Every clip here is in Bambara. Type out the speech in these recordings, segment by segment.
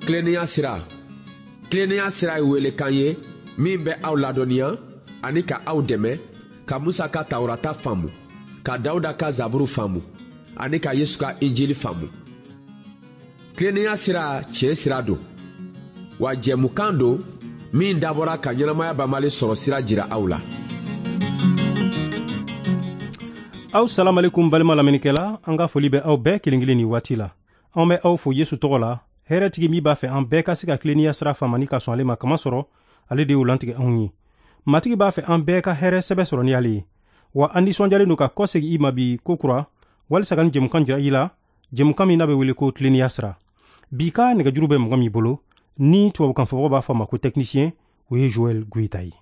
Kileniya sira. Kileniya sira ye welekan ye min bɛ aw ladɔnniya ani ka aw dɛmɛ ka Musa ka Tawurata faamu, ka Dawuda ka Zaburu faamu ani ka Yesu ka Injili faamu. Kileniya sira tiɲɛ sira don, wa jɛmukan don min dabɔra ka ɲɛnamaya banbali sɔrɔ sira jira aw la. Aw salamalekun balima laminikɛla, an ka foli bɛ aw bɛɛ kelen kelen ni waati la. An bɛ aw fo Yesu tɔgɔ la. Hɛrɛtigi min b'a fɛ an bɛɛ ka se ka kileniya sira faamani ka sɔn ale ma kama sɔrɔ, ale de y'o lantigɛ anw ye. Matigi b'a fɛ an bɛɛ ka hɛrɛ sɛbɛ sɔrɔ ni ale ye. Wa an nisɔndiyalen don ka kɔsegi i ma bi ko kura, walisa ka ni jɛmukan jira i la, jɛmukan min n'a bɛ wele ko kileniya sira. Bi ka nɛgɛjuru bɛ mɔgɔ min bolo, ni tubabukan fɔbagaw b'a fɔ a ma ko technicien, o ye Joel Guita ye.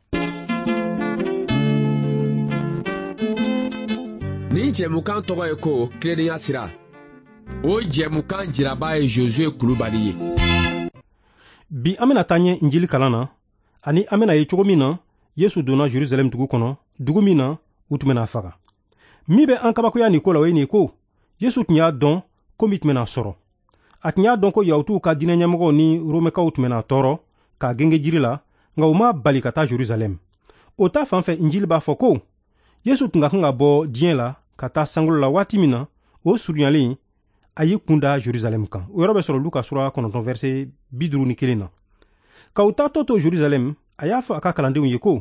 Nin jɛmukan tɔgɔ ye ko kileniya sira. O jɛmukan jiraba ye Josue Kulubali ye. Bi an bena taa ɲɛ Injili kalan na, ani an bena ye cogo min na Yesu donna Jerusalem dugu kɔnɔ, dugu min na u tun bena faga. Min bɛ an kabakoya nin ko la o ye nin ko Yesu tun y'a dɔn ko min tun bena sɔrɔ. A tun y'a dɔn ko Yahutuw ka diinɛ ɲɛmɔgɔw ni Romɛkaw tun bena tɔɔrɔ k'a genge jiri la, nka u ma bali ka taa Jerusalem. O ta fan fɛ Injili b'a fɔ ko Yesu tun ka kan ka bɔ diɲɛ la ka taa sankolo la waati min na, o surunyalen a y'i kunda Jerusalem kan. O yɔrɔ bɛ sɔrɔ Luka sura 9 verset 51 na. Ka u taatɔ to Jerusalem, a y'a fɔ a ka kalandenw ye ko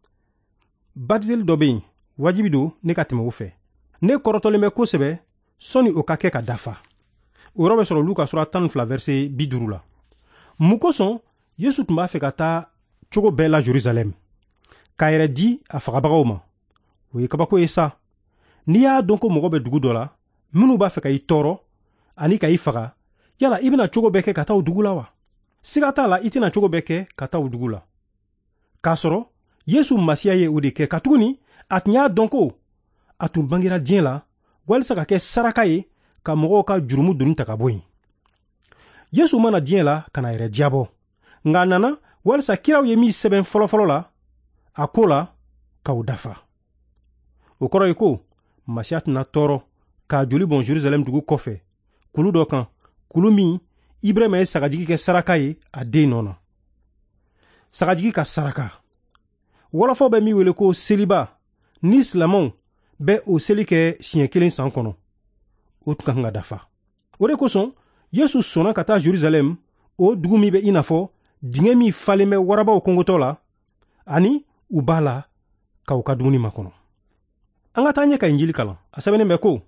batiseli dɔ bɛ yen, wajibi don ne ka tɛmɛ o fɛ. Ne kɔrɔtɔlen bɛ kosɛbɛ sɔni o ka kɛ ka dafa. O yɔrɔ bɛ sɔrɔ Luka sura 12 verset 50 la. Mun kosɔn Yesu tun b'a fɛ ka taa cogo bɛɛ la Jerusalem, k'a yɛrɛ di a fagabagaw ma? O ye kabako ye sa. N'i y'a dɔn ko mɔgɔ bɛ dugu dɔ la, minnu b'a fɛ ka i tɔɔrɔ ani ka i faga, yala i bɛna cogo bɛɛ kɛ ka taa o dugu la wa? Siga t'a la i tɛna cogo bɛɛ kɛ ka taa o dugu la. K'a sɔrɔ Yesu Masiya ye o de kɛ, ka tuguni a tun y'a dɔn ko a tun bangera diɲɛ la walisa ka kɛ saraka ye ka mɔgɔw ka jurumu donni ta ka bɔ yen. Yesu mana diɲɛ la ka na yɛrɛ diyabɔ, nka a nana walisa kiraw ye min sɛbɛn fɔlɔfɔlɔ la, a ko la k'o dafa. O kɔrɔ ye ko Masiya tɛna tɔɔrɔ k'a joli bɔn Jerusalem dugu kɔfɛ, kulu dɔ kan, kulu min Ibrahima ye sagajigi kɛ saraka ye a den nɔ na. Sagajigi ka saraka. Wɔlɔfɔw bɛ min wele ko seliba, ni silamɛw bɛ o seli kɛ siɲɛ 1 san kɔnɔ. O tun ka kan ka dafa. O de kosɔn Yesu sɔnna ka taa Jerusalem, o dugu min bɛ i n'a fɔ dingɛ min falen bɛ warabaw kɔngɔtɔ la, ani u b'a la ka u ka dumuni makɔnɔ. An ka taa ɲɛ ka Injili kalan. A sɛbɛnnen bɛ ko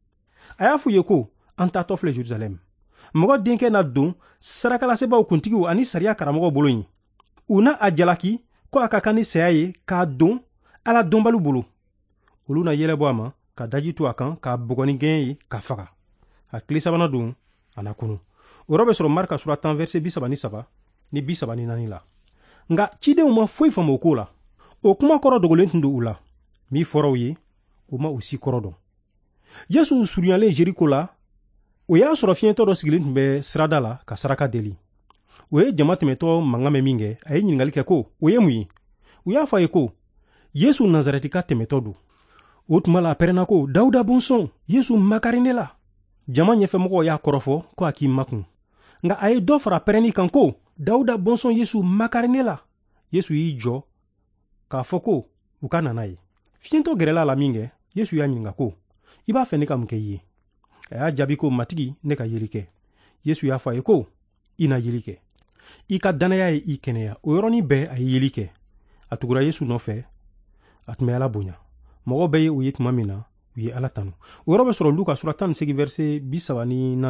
a y'a f'u ye ko an taatɔ filɛ Jerusalem. Mɔgɔ denkɛ na don sarakalasebaw kuntigiw ani sariya karamɔgɔw bolo yen. U na a jalaki ko a ka kan ni saya ye k'a don Ala dɔnbaliw bolo. Olu na yɛlɛbɔ a ma, ka daji to a kan, k'a bugɔ ni gɛn ye, k'a faga. A tile sabanan don, a na kunu. O yɔrɔ bɛ sɔrɔ Marika sura 10 verset 33 ni 34 la. Nka cidenw ma foyi faamu o ko la. O kuma kɔrɔ dogolen tun don u la. Min fɔra u ye, o ma u si kɔrɔ dɔn. Yesu surunyalen Jeriko la, o y'a sɔrɔ fiɲɛtɔ dɔ sigilen tun bɛ sirada la ka saraka deli. O ye jama tɛmɛtɔ mankan mɛn min kɛ, a ye ɲininkali kɛ ko o ye mun ye? U y'a fɔ a ye ko Yesu Nazarɛti ka tɛmɛtɔ don. O tuma la a pɛrɛnna ko Dawuda bɔnsɔn, Yesu makari ne la. Jama ɲɛfɛmɔgɔw y'a kɔrɔfɔ ko a k'i makun. Nka a ye dɔ fara pɛrɛnni kan ko Dawuda bɔnsɔn Yesu makari ne la. Yesu y'i jɔ k'a fɔ ko u ka nana ye. Fiɲɛtɔ gɛrɛla la min kɛ, Yesu y'a ɲininka ko i b'a fɛ ne ka mun kɛ i ye? A y'a jaabi ko matigi, ne ka yeli kɛ. Yesu y'a fɔ a ye ko i na yeli kɛ. I ka danaya ye i kɛnɛya. O yɔrɔnin bɛɛ a ye yeli kɛ. A tugura Yesu nɔfɛ, a tun bɛ Ala bonya. Mɔgɔw bɛɛ ye o ye tuma min na, u ye Ala tanu. O yɔrɔ bɛ sɔrɔ Luka sura 18 verset 34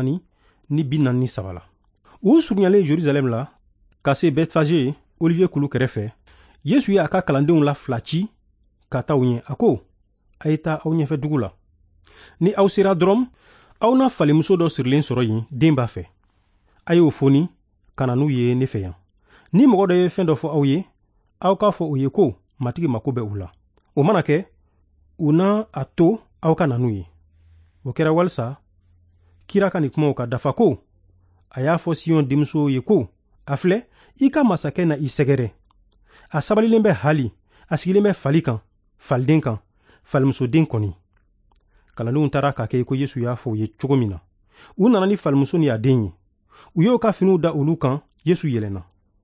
ni 43 la. U surunyalen Jerusalem la ka se Bɛtfage, Olivier kulu kɛrɛfɛ, Yesu ye a ka kalandenw la fila ci ka taa u ɲɛ. A ko a ye taa aw ɲɛfɛ dugu la. Ni aw sera dɔrɔn, aw na falimuso dɔ sirilen sɔrɔ yen, den b'a fɛ. A y'o foni ka na n'u ye ne fɛ yan. Ni mɔgɔ dɔ ye fɛn dɔ fɔ aw ye, aw k'a fɔ o ye ko matigi mako bɛ u la. O mana kɛ, u na a to aw ka na n'u ye. O kɛra walisa kira ka nin kumaw ka dafa ko a y'a fɔ Siyon denmuso ye ko a filɛ i ka masakɛ na i sɛgɛrɛ. A sabalilen bɛ hali, a sigilen bɛ fali kan, faliden kan, falimusoden kɔni. Kalandenw taara k'a kɛ ko Yesu y'a fɔ u ye cogo min na. U nana ni falimuso ni a den ye. u y'o ka finiw da olu kan Yesu yɛlɛnna.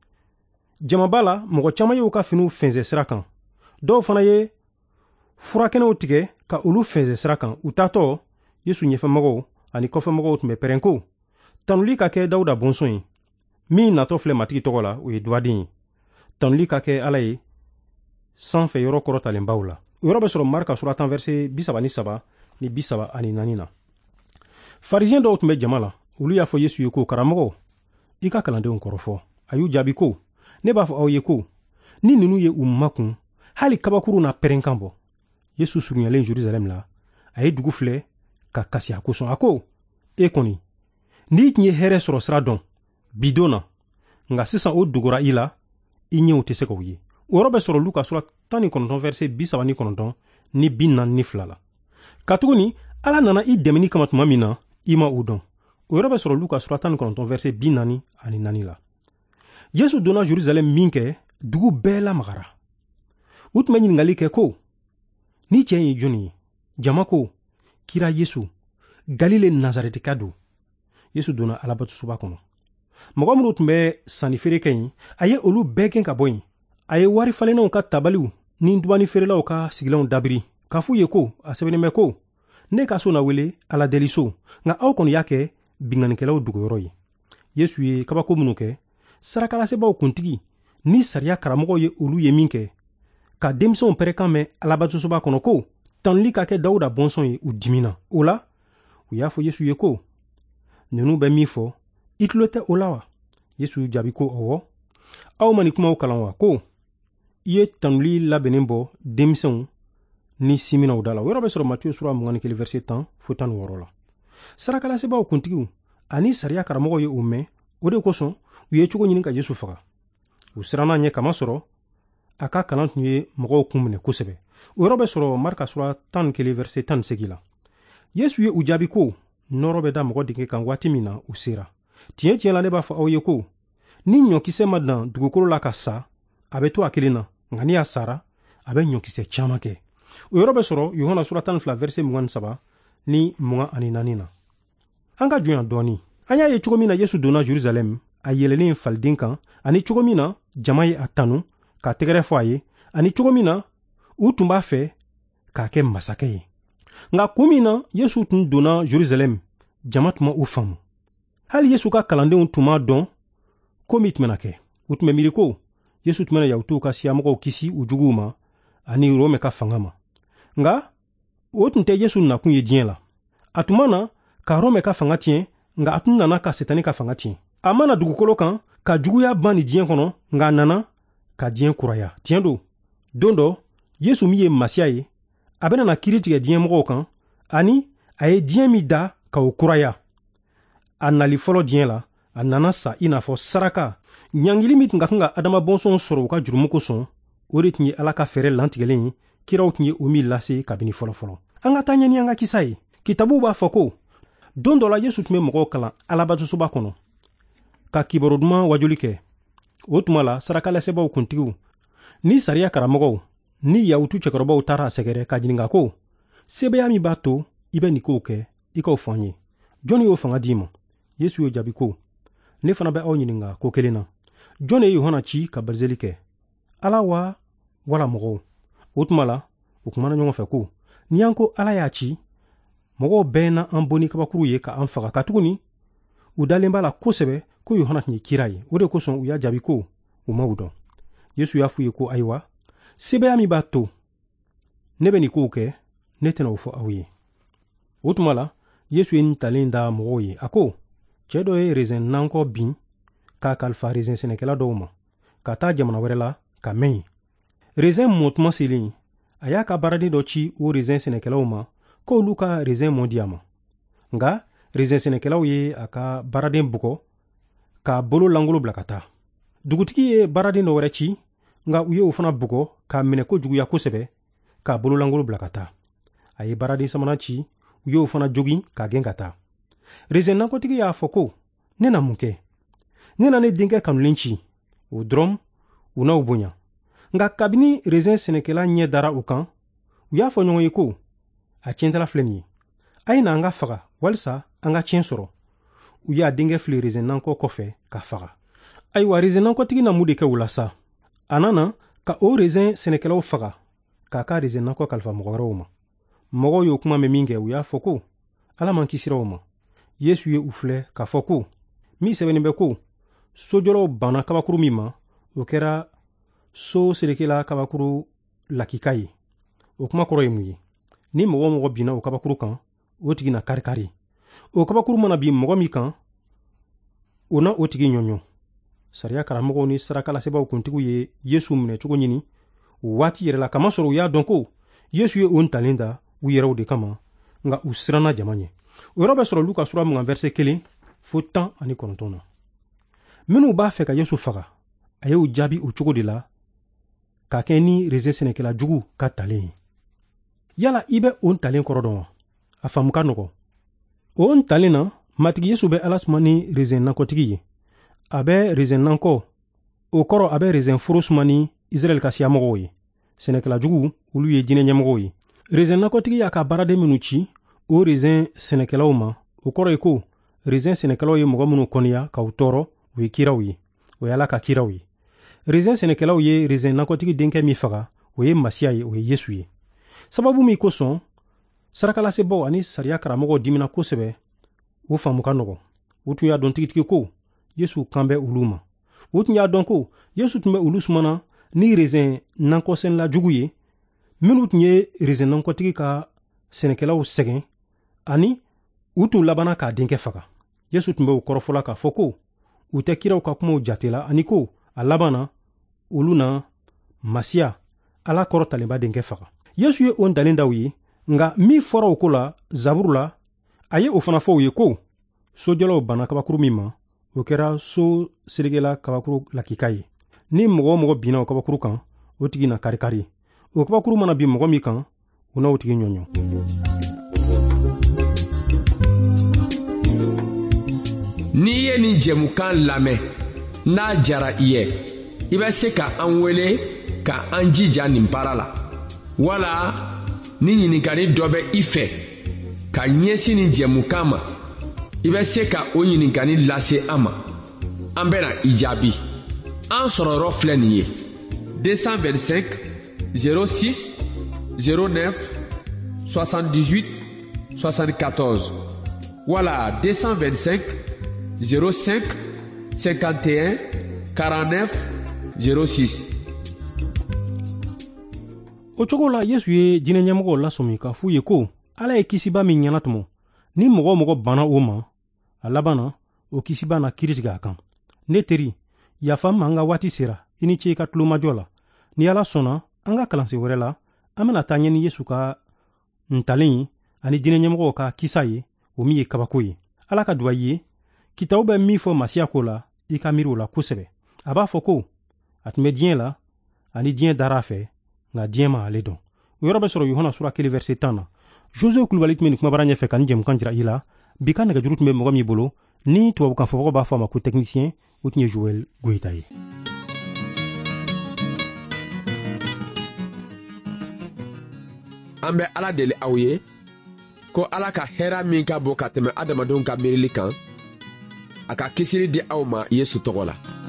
Jamaba la mɔgɔ caaman y'u ka finiw fɛnsɛ sira kan. Dɔw fana ye furakɛnɛw tigɛ ka olu fɛnsɛ sira kan. U taatɔ Yesu ɲɛfɛmɔgɔw ani kɔfɛmɔgɔw tun bɛ pɛrɛn ko tanuli ka kɛ Dawuda bɔnsɔn ye. Min natɔ filɛ matigi tɔgɔ la, o ye duwaden ye. Tanuli ka kɛ Ala ye sanfɛ yɔrɔ kɔrɔtalenbaw la. O yɔrɔ bɛ sɔrɔ Marika sura 10 verset 33 ni 34 na. Farisiyɛn dɔw tun bɛ jama la. Olu y'a fɔ Yesu ye ko, karamɔgɔ, i ka kalandenw kɔrɔfɔ. A y'u jaabi ko, ne b'a fɔ aw ye ko, ni ninnu ye u makun, hali kabakuru n'a pɛrɛnkan bɔ. Yesu surunyalen Jerusalem la, a ye dugu filɛ ka kasi a kosɔn. A ko, e kɔni, n'i tun ye hɛrɛ sɔrɔ sira dɔn, bidon na, nka sisan o dogora i la, i ɲɛw tɛ se k'o ye. O yɔrɔ bɛ sɔrɔ Luka sura 19 verset 39 ni 42 la. Katuguni, Ala nana i dɛmɛni kama tuma min na, i ma o dɔn. O yɔrɔ bɛ sɔrɔ Luka sura 19 verset 44 la. Yesu donna Jerusalem min kɛ, dugu bɛɛ lamagara. U tun bɛ ɲininkali kɛ ko, ni cɛ ye jɔnni ye? Jama ko, kira Yesu, Galile Nazaretika don. Yesu donna Alabatosoba kɔnɔ. Mɔgɔ minnu tun bɛ sanni feere kɛ yen, a ye olu bɛɛ gɛn ka bɔ yen. A ye wari falennenw ka tabaliw ni dubani feerelaw ka sigilanw dabiri k'a f'u ye ko, a sɛbɛnnen bɛ ko, ne ka so na wele Ala deliso, nka aw kɔni y'a kɛ binganikɛlaw dogoyɔrɔ ye. Yesu ye kabako minnu kɛ, sarakalasebaw kuntigi ni sariya karamɔgɔw ye olu ye min kɛ, ka denmisɛnw pɛrɛkan mɛn Alabatosoba kɔnɔ ko tanuli ka kɛ Dawuda bɔnsɔn ye, u dimina. O la, u y'a fɔ Yesu ye ko, ninnu bɛ min fɔ, i tulo tɛ o la wa? Yesu jaabi ko, ɔwɔ. Aw ma ni kumaw kalan wa? Ko, i ye tanuli labɛnnen bɔ denmisɛnw ni siminaw da la. O yɔrɔ bɛ sɔrɔ Matiyu sura 21 verset 10 fo 16 la. Sarakalasebaw kuntigiw ani sariya karamɔgɔw ye o mɛn, o de kosɔn u ye cogo ɲini ka Yesu faga. U siranna ɲɛ kama sɔrɔ a ka kalan tun ye mɔgɔw kun minɛ kosɛbɛ. O yɔrɔ bɛ sɔrɔ Marika sura 11 verset 18 la. Yesu ye u jaabi ko, nɔrɔ bɛ da mɔgɔ denkɛ kan waati min na u sera. Tiɲɛ tiɲɛ la ne b'a fɔ aw ye ko, ni ɲɔkisɛ ma dan dugukolo la ka sa, a bɛ to a kelen na, nka ni a sara, a bɛ ɲɔkisɛ caman kɛ. O yɔrɔ bɛ sɔrɔ Yohana sura 12 verset 23 ni 24 na. An ka jɔnya dɔɔni. An y'a ye cogo min na Yesu donna Jerusalem, a yɛlɛnen faliden kan, ani cogo min na jama ye a tanu ka tɛgɛrɛ fɔ a ye, ani cogo min na u tun b'a fɛ k'a kɛ masakɛ ye. Nka kun min na Yesu tun donna Jerusalem, jama tun ma u faamu. Hali Yesu ka kalandenw tun m'a dɔn ko min tun bɛna kɛ. U tun bɛ miiri ko Yesu tun bɛna Yahudiw ka siyamɔgɔw kisi u juguw ma ani Rome ka fanga ma. Nka o tun tɛ Yesu nakun ye diɲɛ la. A tun ma na ka Rome ka fanga tiɲɛ, nka a tun nana ka Setani ka fanga tiɲɛ. A ma na dugukolo kan ka juguya ban ni diɲɛ kɔnɔ, nka a nana ka diɲɛ kuraya. Tiɲɛ don. Don dɔ, Yesu min ye Masiya ye, a bɛna kiiri tigɛ diɲɛ mɔgɔw kan, ani a ye diɲɛ min da ka o kuraya. A nali fɔlɔ diɲɛ la, a nana sa i n'a fɔ saraka. Ɲangili min tun ka kan ka Adama bɔnsɔnw sɔrɔ u ka jurumu kosɔn, o de tun ye Ala ka fɛɛrɛ lantigɛlen ye, kiraw tun ye o min lase kabini fɔlɔfɔlɔ. An ka taa ɲɛ ni an ka kisa ye. Kitabuw b'a fɔ ko, don dɔ la Yesu tun bɛ mɔgɔw kalan Alabatosoba kɔnɔ, ka kibaru duman wajuli kɛ. O tuma la, sarakalasɛbaw kuntigiw ni sariya karamɔgɔw ni Yahutu cɛkɔrɔbaw taara a sɛgɛrɛ ka ɲininka ko, sebeya min b'a to i bɛ nin kow kɛ, i k'o fɔ an ye. Jɔn y'o fanga d'i ma? Yesu y'o jaabi ko, ne fana bɛ aw ɲininka ko kelen na. Jɔn ye Yohana ci ka barizeli kɛ? Ala wa wala mɔgɔw? O tuma la, u kumana ɲɔgɔn fɛ ko, ni y'an ko Ala y'a ci, mɔgɔw bɛɛ na an bɔ ni kabakuru ye ka an faga. Ka tuguni, u dalen b'a la kosɛbɛ ko Yohana tun ye kira ye. O de kosɔn u y'a jaabi ko u ma u dɔn. Yesu y'a f'u ye ko ayiwa, sebeya min b'a to ne bɛ nin kow kɛ, ne tɛna o fɔ aw ye. O tuma la, Yesu ye nin talen da mɔgɔw ye. A ko, cɛ dɔ ye raisin nankɔ bin k'a kalifa raisin sɛnɛkɛla dɔw ma, ka taa jamana wɛrɛ la ka mɛn yen. Raisin mɔtuma selen, a y'a ka baaraden dɔ ci o raisin sɛnɛkɛlaw ma k'olu ka raisin mɔ di a ma. Nka raisin sɛnɛkɛlaw ye a ka baaraden bugɔ k'a bolo langolo bila ka taa. Dugutigi ye baaraden dɔ wɛrɛ ci, nka u ye o fana bugɔ k'a minɛ ko juguya kosɛbɛ k'a bolo langolo bila ka taa. A ye baaraden sabanan ci, u y'o fana jogin k'a gɛn ka taa. Raisin nankɔtigi y'a fɔ ko, ne na mun kɛ? Ne na ne denkɛ kanulen ci. O dɔrɔn u n'aw bonya. Nka kabini raisin sɛnɛkɛla ɲɛ dara o kan, u y'a fɔ ɲɔgɔn ye ko, a tiɲɛtala filɛ nin ye. A ye na an ka faga, walisa an ka tiɲɛ sɔrɔ. u y'a denkɛ fili raisin nankɔ kɔfɛ ka faga. Ayiwa raisin nankɔtigi na mun de kɛ o la sa? A nana ka o raisin sɛnɛkɛlaw faga k'a ka raisin nankɔ kalifa mɔgɔ wɛrɛw ma. Mɔgɔw y'o kuma mɛn min kɛ u y'a fɔ ko Ala man kisira o ma. Yesu ye u filɛ k'a fɔ ko min sɛbɛnnen bɛ ko sojɔlaw banna kabakuru min ma o kɛra so selekela kabakuru lakika ye. O kuma kɔrɔ ye mun ye? Ni mɔgɔ mɔgɔ binna o kabakuru kan o tigi na kari-kari. O kabakuru mana bin mɔgɔ min kan o na o tigi ɲɔɲɔ. Sariya karamɔgɔw ni sarakalasɛbɛw kuntigiw ye Yesu minɛ cogo ɲini o waati yɛrɛ la kamasɔrɔ u y'a dɔn ko Yesu ye o ntalen da u yɛrɛw de kama nka u siranna jama ɲɛ. O yɔrɔ bɛ sɔrɔ Luka sura 20 verset 1 fo 19 na. Minnu b'a fɛ ka Yesu faga a y'u jaabi o cogo de la k'a kɛ ni raisin sɛnɛkɛla jugu ka talen ye. Yala i bɛ o ntalen kɔrɔ dɔn wa? A faamu ka nɔgɔ. O ntalen na matigi Yesu bɛ Ala suma ni raisin nankɔtigi ye. A bɛ raisin nankɔ o kɔrɔ a bɛ raisin foro suma ni Israɛl ka siyamɔgɔw ye. Sɛnɛkɛla jugu olu ye jinɛ ɲɛmɔgɔw ye. Raisin nankɔtigi y'a ka baaraden minnu ci o raisin sɛnɛkɛlaw ma. O kɔrɔ ye ko raisin sɛnɛkɛlaw ye mɔgɔ minnu kɔniya k'aw tɔɔrɔ o ye kiraw ye. O ye Ala ka kiraw ye. Raisin sɛnɛkɛlaw ye raisin nankɔtigi denkɛ min faga o ye Masiya ye, o ye Yesu ye. Sababu min kosɔn sarakalasebɔw ani sariya karamɔgɔw dimina kosɛbɛ o faamu ka nɔgɔ. U tun y'a dɔn tigitigi ko Yesu kan bɛ olu ma. U tun y'a dɔn ko Yesu tun bɛ olu sumana ni raisin nankɔsɛnɛla jugu ye minnu tun ye raisin nankɔtigi ka sɛnɛkɛlaw sɛgɛn ani u tun labanna k'a denkɛ faga. Yesu tun bɛ u kɔrɔfɔla k'a fɔ ko u tɛ kiraw ka kumaw jatela ani ko a laban na olu na Masiya Ala kɔrɔtalenba denkɛ faga. Yesu ye o ntalen da u ye nka min fɔra o ko la Zaburu la a ye o fana fɔ u ye ko sojɔlaw banna kabakuru min ma o kɛra so selekela kabakuru lakika ye. Ni mɔgɔ mɔgɔ binna o kabakuru kan o tigi na kari-kari. O kabakuru mana bin mɔgɔ min kan o na o tigi ɲɔɲɔ. N'i ye nin jɛmukan lamɛn n'a jara i ye i bɛ se ka an wele ka an jija nin baara la wala ni ɲininkali dɔ bɛ i fɛ ka ɲɛsin nin jɛmukan ma i bɛ se ka o ɲininkali lase an ma an bɛna i jaabi. An sɔrɔyɔrɔ filɛ nin ye 225 06 09 78 74 wala 225 05 51 49 06. O cogo la Yesu ye jinɛ ɲɛmɔgɔw lasɔmi k'a f'u ye ko Ala ye kisiba min ɲɛna tɔmɔ ni mɔgɔ mɔgɔ banna o ma a laban na o kisiba na kiiri tigɛ a kan. Ne teri yafa ma an ka waati sera i ni ce i ka tulomajɔ la. Ni Ala sɔnna an ka kalansen wɛrɛ la an bɛna taa ɲɛ ni Yesu ka ntalen ani jinɛ ɲɛmɔgɔw ka kisa ye o min ye kabako ye. Ala ka duwawu ye kitabu bɛ min fɔ Masiya ko la i ka miiri o la kosɛbɛ. A b'a fɔ ko a tun bɛ diɲɛ la ani diɲɛ dara a fɛ nka diɲɛ ma ale dɔn. O yɔrɔ bɛ sɔrɔ Yohana sura 1 verset 10 na. Jose Kulubali tun bɛ nin kumabara ɲɛfɛ ka nin jɛmukan jira i la. Bi ka nɛgɛjuru tun bɛ mɔgɔ min bolo ni tubabukan fɔbagaw b'a fɔ a ma ko technicien o tun ye Joel Goyita ye. An bɛ Ala deli aw ye ko Ala ka hɛra min ka bon ka tɛmɛ adamadenw ka miirili kan a ka kisiri di aw ma Yesu tɔgɔ la.